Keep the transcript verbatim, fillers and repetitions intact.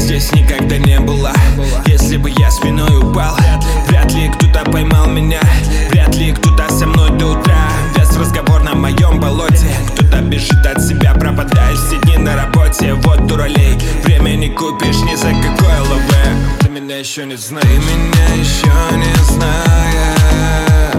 здесь никогда не было. Если бы я спиной упал, вряд ли кто-то поймал меня. Вряд ли кто-то со мной до утра. Без разговор на моем болоте. Кто-то бежит от себя, пропадает все дни на работе. Вот дуралей, время не купишь ни за какое лаве. Ты меня еще не знаешь, ты меня еще не знаешь.